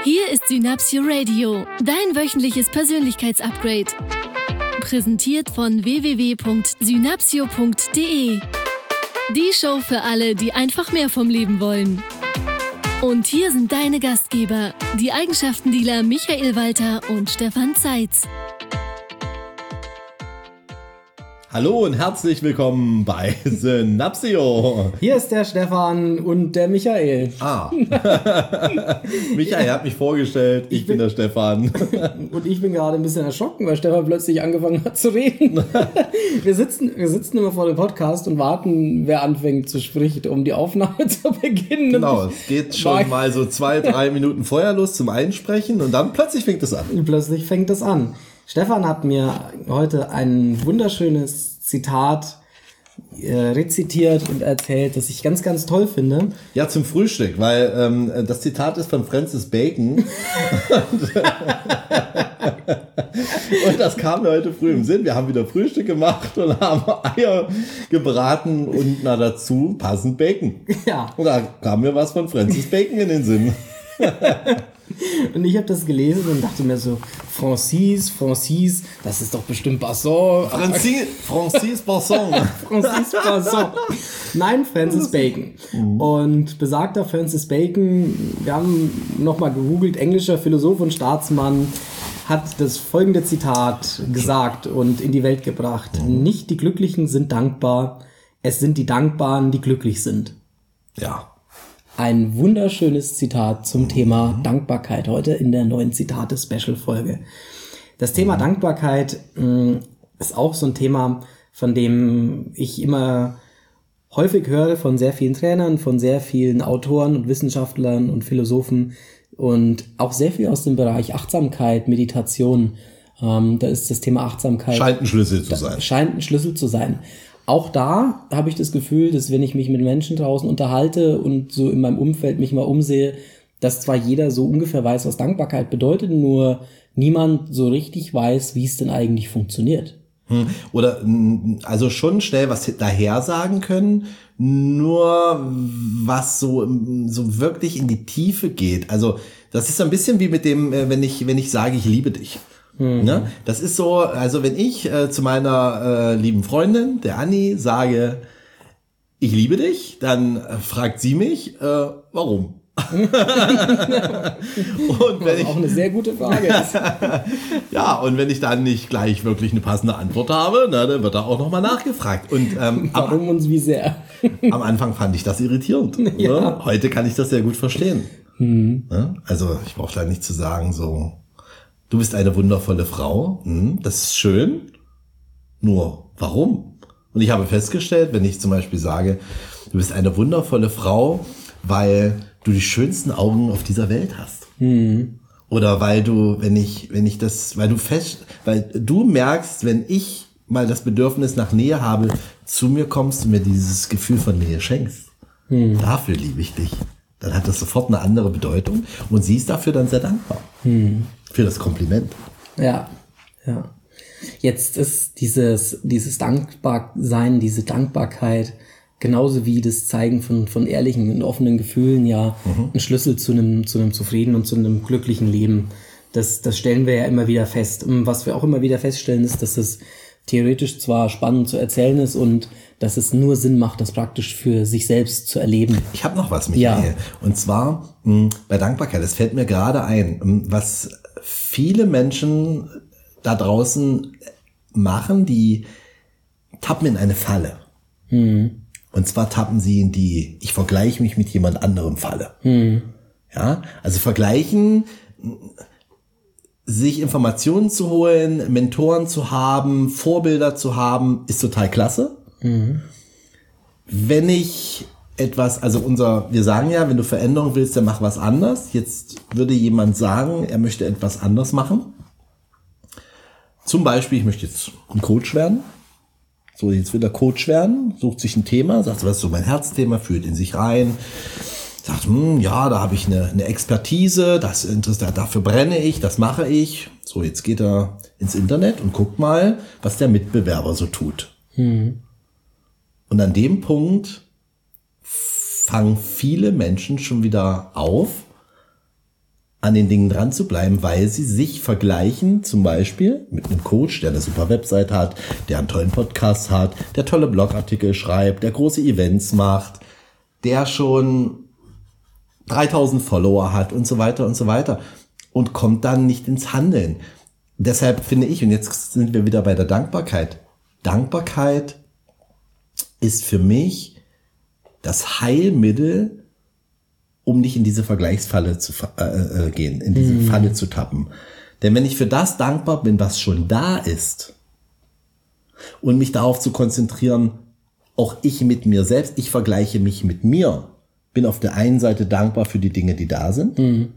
Hier ist Synapsio Radio, dein wöchentliches Persönlichkeitsupgrade. Präsentiert von www.synapsio.de. Die Show für alle, die einfach mehr vom Leben wollen. Und hier sind deine Gastgeber, die Eigenschaftendealer Michael Walter und Stefan Zeitz. Hallo und herzlich willkommen bei Synapsio. Hier ist der Stefan und der Michael. Michael hat mich vorgestellt, ich bin der Stefan. Und ich bin gerade ein bisschen erschrocken, weil Stefan plötzlich angefangen hat zu reden. Wir sitzen immer vor dem Podcast und warten, wer anfängt zu sprechen, um die Aufnahme zu beginnen. Genau, es geht schon mal so 2-3 Minuten vorher los zum Einsprechen und dann plötzlich fängt es an. Stefan hat mir heute ein wunderschönes Zitat rezitiert und erzählt, das ich ganz, ganz toll finde. Ja, zum Frühstück, weil das Zitat ist von Francis Bacon. Und das kam mir heute früh im Sinn. Wir haben wieder Frühstück gemacht und haben Eier gebraten und dazu passend Bacon. Ja. Und da kam mir was von Francis Bacon in den Sinn. Und ich habe das gelesen und dachte mir so, Francis, das ist doch bestimmt Basson. Francis Basson. Francis Basson. Nein, Francis Bacon. Und besagter Francis Bacon, wir haben nochmal gegoogelt, englischer Philosoph und Staatsmann, hat das folgende Zitat gesagt und in die Welt gebracht. Nicht die Glücklichen sind dankbar, es sind die Dankbaren, die glücklich sind. Ja. Ein wunderschönes Zitat zum Thema Dankbarkeit heute in der neuen Zitate-Special-Folge. Das Thema Dankbarkeit ist auch so ein Thema, von dem ich immer häufig höre von sehr vielen Trainern, von sehr vielen Autoren und Wissenschaftlern und Philosophen und auch sehr viel aus dem Bereich Achtsamkeit, Meditation. Da ist das Thema Achtsamkeit. Scheint ein Schlüssel zu sein. Auch da habe ich das Gefühl, dass wenn ich mich mit Menschen draußen unterhalte und so in meinem Umfeld mich mal umsehe, dass zwar jeder so ungefähr weiß, was Dankbarkeit bedeutet, nur niemand so richtig weiß, wie es denn eigentlich funktioniert. Oder also schon schnell was daher sagen können, nur was so wirklich in die Tiefe geht. Also das ist so ein bisschen wie mit dem, wenn ich sage, ich liebe dich. Ne? Das ist so, also wenn ich zu meiner lieben Freundin, der Anni, sage, ich liebe dich, dann fragt sie mich, warum? Und wenn auch eine sehr gute Frage ist. Ja, und wenn ich dann nicht gleich wirklich eine passende Antwort habe, dann wird da auch nochmal nachgefragt. Und warum und wie sehr? Am Anfang fand ich das irritierend. Ja. Ne? Heute kann ich das sehr gut verstehen. Ne? Also ich brauche da nicht zu sagen, so, du bist eine wundervolle Frau, das ist schön, nur warum? Und ich habe festgestellt, wenn ich zum Beispiel sage, du bist eine wundervolle Frau, weil du die schönsten Augen auf dieser Welt hast. Oder weil du, weil du merkst, wenn ich mal das Bedürfnis nach Nähe habe, zu mir kommst und mir dieses Gefühl von Nähe schenkst. Dafür liebe ich dich. Dann hat das sofort eine andere Bedeutung und sie ist dafür dann sehr dankbar. Für das Kompliment. Ja. Jetzt ist dieses Dankbarsein, diese Dankbarkeit, genauso wie das Zeigen von ehrlichen und offenen Gefühlen ja ein Schlüssel zu einem zufriedenen und zu einem glücklichen Leben. Das stellen wir ja immer wieder fest. Und was wir auch immer wieder feststellen, ist, dass es theoretisch zwar spannend zu erzählen ist und dass es nur Sinn macht, das praktisch für sich selbst zu erleben. Ich habe noch was, Michael. Ja. Und zwar bei Dankbarkeit, das fällt mir gerade ein, was viele Menschen da draußen machen, die tappen in eine Falle. Und zwar tappen sie in die, ich vergleiche mich mit jemand anderem Falle. Ja, also vergleichen, sich Informationen zu holen, Mentoren zu haben, Vorbilder zu haben, ist total klasse. Wenn ich etwas, also wir sagen ja, wenn du Veränderung willst, dann mach was anders. Jetzt würde jemand sagen, er möchte etwas anders machen. Zum Beispiel, ich möchte jetzt ein Coach werden. So, jetzt will er Coach werden, sucht sich ein Thema, sagt, was ist so mein Herzthema, fühlt in sich rein, sagt, ja, da habe ich eine Expertise, das interessiert, dafür brenne ich, das mache ich. So, jetzt geht er ins Internet und guckt mal, was der Mitbewerber so tut. Und an dem Punkt fangen viele Menschen schon wieder auf, an den Dingen dran zu bleiben, weil sie sich vergleichen, zum Beispiel mit einem Coach, der eine super Website hat, der einen tollen Podcast hat, der tolle Blogartikel schreibt, der große Events macht, der schon 3000 Follower hat und so weiter und kommt dann nicht ins Handeln. Deshalb finde ich, und jetzt sind wir wieder bei der Dankbarkeit. Dankbarkeit ist für mich das Heilmittel, um nicht in diese Vergleichsfalle zu gehen, in diese Falle zu tappen. Denn wenn ich für das dankbar bin, was schon da ist, und mich darauf zu konzentrieren, auch ich mit mir selbst, ich vergleiche mich mit mir, bin auf der einen Seite dankbar für die Dinge, die da sind,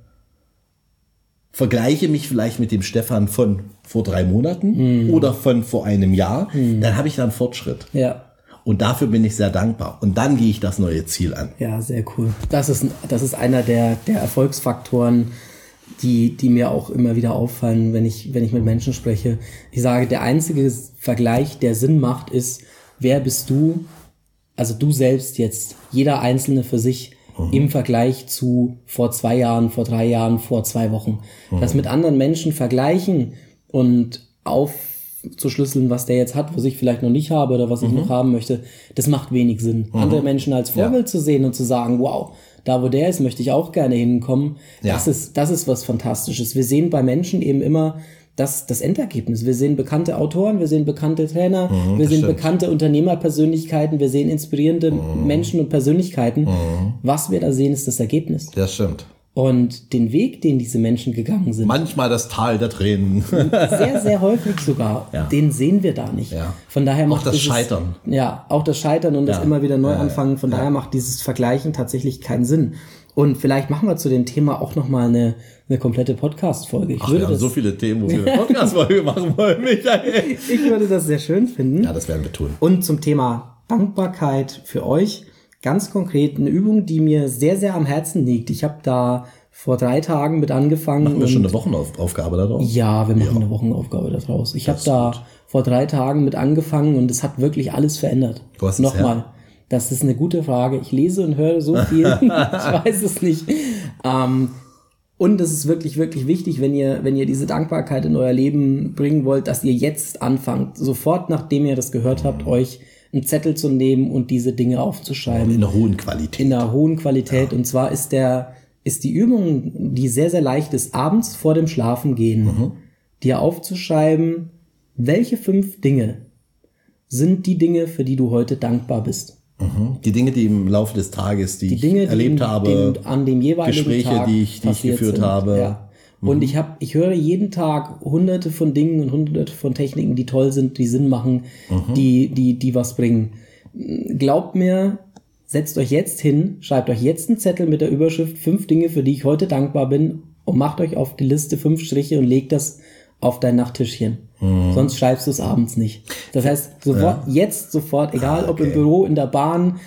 vergleiche mich vielleicht mit dem Stefan von vor 3 Monaten oder von vor einem Jahr, dann habe ich da einen Fortschritt. Ja. Und dafür bin ich sehr dankbar. Und dann gehe ich das neue Ziel an. Ja, sehr cool. Das ist einer der Erfolgsfaktoren, die mir auch immer wieder auffallen, wenn ich mit Menschen spreche. Ich sage, der einzige Vergleich, der Sinn macht, ist, wer bist du, also du selbst jetzt, jeder Einzelne für sich, im Vergleich zu vor 2 Jahren, vor 3 Jahren, vor 2 Wochen. Das mit anderen Menschen vergleichen und aufzuschlüsseln, was der jetzt hat, was ich vielleicht noch nicht habe oder was ich noch haben möchte, das macht wenig Sinn. Andere Menschen als Vorbild zu sehen und zu sagen, wow, da wo der ist, möchte ich auch gerne hinkommen. Ja. Das ist was Fantastisches. Wir sehen bei Menschen eben immer das Endergebnis. Wir sehen bekannte Autoren, wir sehen bekannte Trainer, wir sehen bekannte Unternehmerpersönlichkeiten, wir sehen inspirierende Menschen und Persönlichkeiten. Was wir da sehen, ist das Ergebnis. Das stimmt. Und den Weg, den diese Menschen gegangen sind. Manchmal das Tal der Tränen. Sehr, sehr häufig sogar. Ja. Den sehen wir da nicht. Ja. Von daher macht auch das Scheitern. Ja, auch das Scheitern und das immer wieder neu anfangen. Von daher macht dieses Vergleichen tatsächlich keinen Sinn. Und vielleicht machen wir zu dem Thema auch nochmal eine komplette Podcast-Folge. Wir haben so viele Themen, wo wir eine Podcast-Folge machen wollen, Michael. Ich würde das sehr schön finden. Ja, das werden wir tun. Und zum Thema Dankbarkeit für euch, ganz konkret eine Übung, die mir sehr, sehr am Herzen liegt. Ich habe da vor 3 Tagen mit angefangen. Machen wir schon eine Wochenaufgabe daraus? Ja, wir machen eine Wochenaufgabe daraus. Ich habe da vor 3 Tagen mit angefangen und es hat wirklich alles verändert. Wo hast Nochmal. Das ist eine gute Frage. Ich lese und höre so viel. Ich weiß es nicht. Und es ist wirklich, wirklich wichtig, wenn ihr diese Dankbarkeit in euer Leben bringen wollt, dass ihr jetzt anfangt, sofort nachdem ihr das gehört habt, euch einen Zettel zu nehmen und diese Dinge aufzuschreiben. In einer hohen Qualität. In einer hohen Qualität. Ja. Und zwar ist die Übung, die sehr, sehr leicht ist, abends vor dem Schlafengehen, dir aufzuschreiben, welche 5 Dinge sind die Dinge, für die du heute dankbar bist. Die Dinge, die im Laufe des Tages, die Dinge, ich erlebt habe, an dem jeweiligen Gespräche, Tag die ich geführt sind. habe. Ja. Und ich höre jeden Tag hunderte von Dingen und hunderte von Techniken, die toll sind, die Sinn machen, die was bringen. Glaubt mir, setzt euch jetzt hin, schreibt euch jetzt einen Zettel mit der Überschrift 5 Dinge, für die ich heute dankbar bin, und macht euch auf die Liste 5 Striche und legt das auf dein Nachttischchen. Sonst schreibst du es abends nicht. Das heißt, sofort, egal ob im Büro, in der Bahn,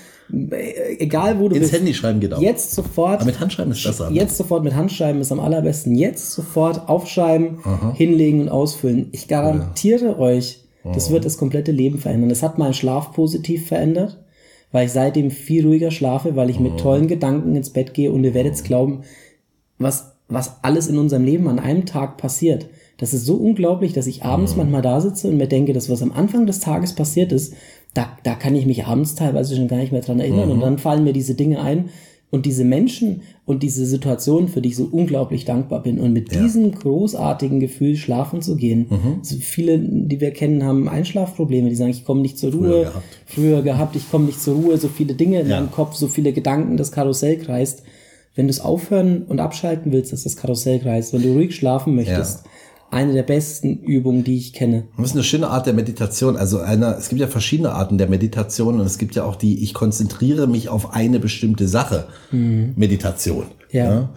egal wo du bist. Ins Handy schreiben geht auch. Jetzt sofort. Aber mit Handschreiben ist besser. Jetzt sofort mit Handschreiben ist am allerbesten. Jetzt sofort aufschreiben, hinlegen und ausfüllen. Ich garantiere euch, das wird das komplette Leben verändern. Das hat meinen Schlaf positiv verändert, weil ich seitdem viel ruhiger schlafe, weil ich mit tollen Gedanken ins Bett gehe, und ihr werdet es glauben, was alles in unserem Leben an einem Tag passiert. Das ist so unglaublich, dass ich abends manchmal da sitze und mir denke, das, was am Anfang des Tages passiert ist, da kann ich mich abends teilweise schon gar nicht mehr dran erinnern. Und dann fallen mir diese Dinge ein und diese Menschen und diese Situationen, für die ich so unglaublich dankbar bin. Und mit diesem großartigen Gefühl schlafen zu gehen. Also viele, die wir kennen, haben Einschlafprobleme. Die sagen, ich komme nicht zur Ruhe. Früher gehabt, ich komme nicht zur Ruhe. So viele Dinge in meinem Kopf, so viele Gedanken, das Karussell kreist. Wenn du es aufhören und abschalten willst, dass das Karussell kreist, wenn du ruhig schlafen möchtest, eine der besten Übungen, die ich kenne. Das ist eine schöne Art der Meditation. Also es gibt ja verschiedene Arten der Meditation, und es gibt ja auch ich konzentriere mich auf eine bestimmte Sache. Meditation. Ja.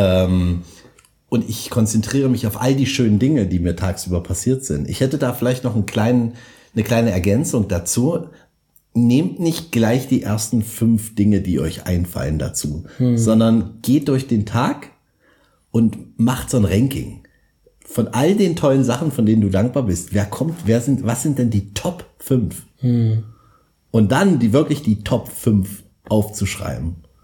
Und ich konzentriere mich auf all die schönen Dinge, die mir tagsüber passiert sind. Ich hätte da vielleicht noch eine kleine Ergänzung dazu. Nehmt nicht gleich die ersten 5 Dinge, die euch einfallen dazu, sondern geht durch den Tag und macht so ein Ranking. Von all den tollen Sachen, von denen du dankbar bist, was sind denn die Top 5? Und dann wirklich die Top 5 aufzuschreiben.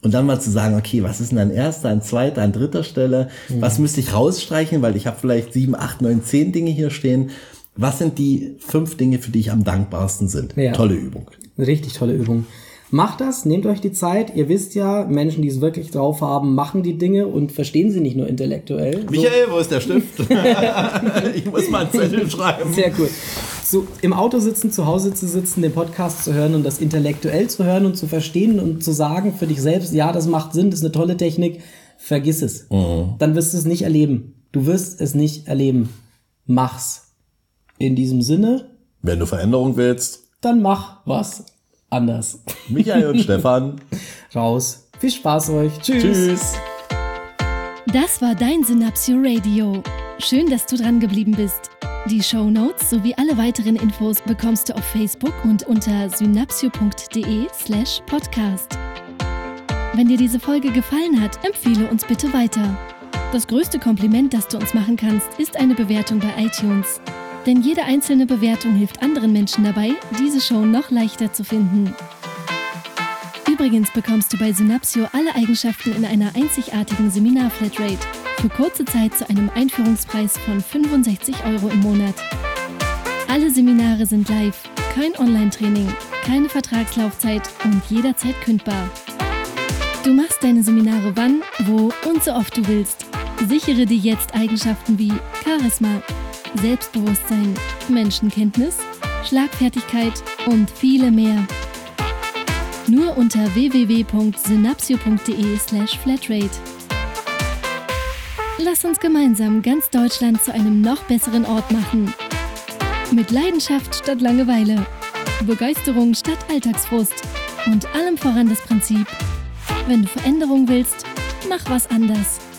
Und dann mal zu sagen, okay, was ist denn an erster, an zweiter, an dritter Stelle? Was müsste ich rausstreichen, weil ich habe vielleicht 7, 8, 9, 10 Dinge hier stehen. Was sind die 5 Dinge, für die ich am dankbarsten sind? Ja. Tolle Übung. Richtig tolle Übung. Macht das, nehmt euch die Zeit. Ihr wisst ja, Menschen, die es wirklich drauf haben, machen die Dinge und verstehen sie nicht nur intellektuell. Michael, wo ist der Stift? Ich muss mal einen Zettel schreiben. Sehr cool. So im Auto sitzen, zu Hause zu sitzen, den Podcast zu hören und das intellektuell zu hören und zu verstehen und zu sagen für dich selbst, ja, das macht Sinn, das ist eine tolle Technik, vergiss es. Dann wirst du es nicht erleben. Du wirst es nicht erleben. Mach's. In diesem Sinne. Wenn du Veränderung willst, dann mach was anders. Michael und Stefan. Raus. Viel Spaß euch. Tschüss. Tschüss. Das war dein Synapsio Radio. Schön, dass du dran geblieben bist. Die Shownotes sowie alle weiteren Infos bekommst du auf Facebook und unter synapsio.de/podcast. Wenn dir diese Folge gefallen hat, empfehle uns bitte weiter. Das größte Kompliment, das du uns machen kannst, ist eine Bewertung bei iTunes. Denn jede einzelne Bewertung hilft anderen Menschen dabei, diese Show noch leichter zu finden. Übrigens bekommst du bei Synapsio alle Eigenschaften in einer einzigartigen Seminar-Flatrate für kurze Zeit zu einem Einführungspreis von 65 € im Monat. Alle Seminare sind live, kein Online-Training, keine Vertragslaufzeit und jederzeit kündbar. Du machst deine Seminare wann, wo und so oft du willst. Sichere dir jetzt Eigenschaften wie Charisma, Selbstbewusstsein, Menschenkenntnis, Schlagfertigkeit und viele mehr. Nur unter www.synapsio.de/flatrate. Lass uns gemeinsam ganz Deutschland zu einem noch besseren Ort machen. Mit Leidenschaft statt Langeweile, Begeisterung statt Alltagsfrust und allem voran das Prinzip: wenn du Veränderung willst, mach was anders.